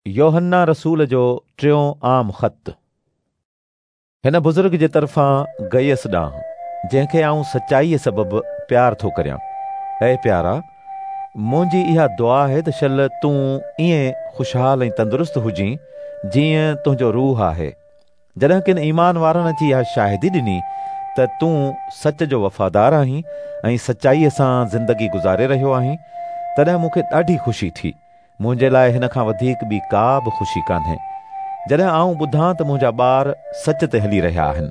योहन्ना रसूल जो टियों आम ख़त। हिन बुज़ुर्ग जे तरफ़ां गयस ॾांहुं, जंहिंखे आऊं सचाईअ सबबि प्यार थो करियां। ऐं प्यारा, मुंहिंजी इहा दुआ आहे त शल तूं ईअं ख़ुशहाल ऐं तंदुरुस्त हुजीं जीअं तुंहिंजो रूह आहे। जॾहिं किन ईमान वारनि अची इहा शाहिदी ॾिनी त तूं सच जो वफ़ादार आहीं ऐं सचाईअ सां ज़िंदगी गुज़ारे रहियो आहीं, तॾहिं मूंखे ॾाढी ख़ुशी थी। मुंहिंजे लाइ हिन खां वधीक ॿी का बि ख़ुशी कान्हे जॾहिं आऊं ॿुधां त मुंहिंजा ॿार सच ते हली रहिया आहिनि।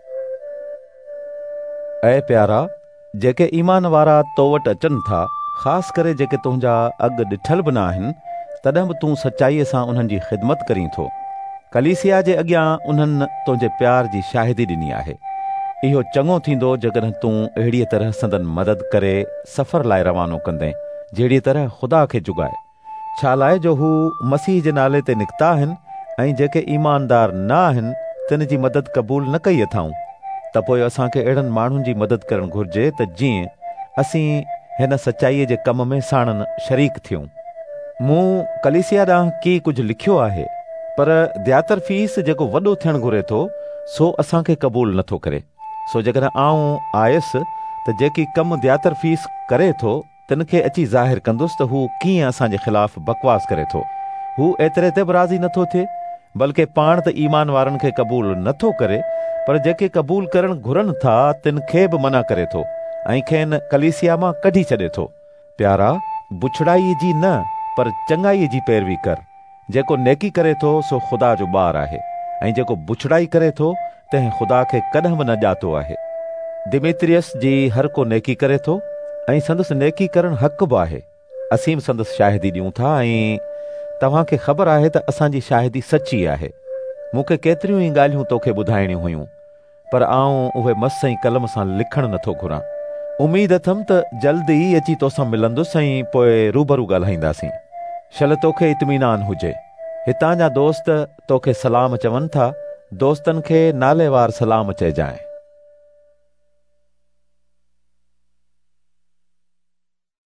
ऐं प्यारा, जेके ईमान वारा तो वटि अचनि था, ख़ासि करे जेके तुंहिंजा अॻु ॾिठल बि न आहिनि, तॾहिं बि तूं सचाईअ सां उन्हनि जी ख़िदमत करीं थो। कलीसिया जे अॻियां उन्हनि तुंहिंजे प्यार जी शाहिदी ॾिनी आहे। इहो चङो थींदो जेकॾहिं तूं अहिड़ीअ तरह संदन मदद करे सफ़र लाइ रवानो कंदे जहिड़ीअ तरह ख़ुदा खे जुगाए। छा लाइ जो हू मसीह जे नाले ते निकिता आहिनि ऐं जेके ईमानदार न आहिनि तिन जी मदद क़बूल न कई अथऊं, त पोइ असांखे अहिड़नि माण्हुनि जी मदद करणु घुरिजे त जीअं असीं हिन सचाईअ जे कम में साणनि शरीक थियूं। मूं कलीसिया ॾांहुं की कुझु लिखियो आहे, पर ॾियातर फीस जेको वॾो थियणु घुरे थो सो असांखे क़बूल नथो करे। सो जेकॾहिं आऊं आयुसि त जेकी कमु ॾियातर फीस करे थो तिन खे अची ज़ाहिर कंदुसि त हू कीअं असांजे ख़िलाफ़ बकवास करे थो। हू एतिरे ते बि राज़ी नथो थिए, बल्कि पाण त ईमान वारनि खे क़बूल नथो करे, पर जेके क़बूल करणु घुरनि था तिन खे बि मना करे थो ऐं खेनि कलीसिया मां कढी छॾे थो। प्यारा, बुछड़ाईअ जी न पर चङाईअ जी पैरवी कर। जेको नेकी करे थो सो ख़ुदा जो ॿारु आहे, ऐं जेको बुछड़ाई करे थो तंहिं ख़ुदा खे कॾहिं बि न ॼातो आहे। दिमेत्रियस जी हर को नेकी करे थो ऐं संदसि नेकी करणु हक़ बि आहे। असीं बि संदसि शाहिदी ॾियूं था ऐं तव्हांखे ख़बर आहे त असांजी शाहिदी सची आहे। मूंखे केतिरियूं ई ॻाल्हियूं तोखे ॿुधाइणियूं हुयूं, पर आऊं उहे मस ऐं कलम सां लिखणु नथो घुरां। उमीद अथमि त जल्द ई अची तोसां मिलंदुसि ऐं पोइ रूबरू ॻाल्हाईंदासीं। शल तोखे इत्मीनान हुजे। हितां जा दोस्त तोखे सलाम चवनि था। दोस्तनि खे नालेवार सलाम चइजांइ।